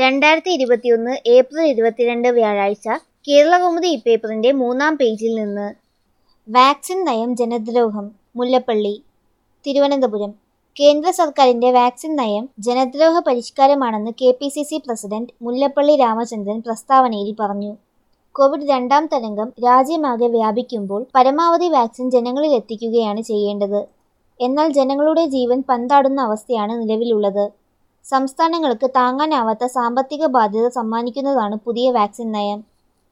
2021 April 22 വ്യാഴാഴ്ച കേരളകൗമുദി ഇപ്പേപ്പറിന്റെ 3-ാം പേജിൽ നിന്ന്. വാക്സിൻ നയം ജനദ്രോഹം മുല്ലപ്പള്ളി. തിരുവനന്തപുരം. കേന്ദ്ര സർക്കാരിന്റെ വാക്സിൻ നയം ജനദ്രോഹ പരിഷ്കാരമാണെന്ന് KPCC പ്രസിഡന്റ് മുല്ലപ്പള്ളി രാമചന്ദ്രൻ പ്രസ്താവനയിൽ പറഞ്ഞു. കോവിഡ് 2-ാം തരംഗം രാജ്യമാകെ വ്യാപിക്കുമ്പോൾ പരമാവധി വാക്സിൻ ജനങ്ങളിലെത്തിക്കുകയാണ് ചെയ്യേണ്ടത്. എന്നാൽ ജനങ്ങളുടെ ജീവൻ പന്താടുന്ന അവസ്ഥയാണ് നിലവിലുള്ളത്. സംസ്ഥാനങ്ങൾക്ക് താങ്ങാനാവാത്ത സാമ്പത്തിക ബാധ്യത സമ്മാനിക്കുന്നതാണ് പുതിയ വാക്സിൻ നയം.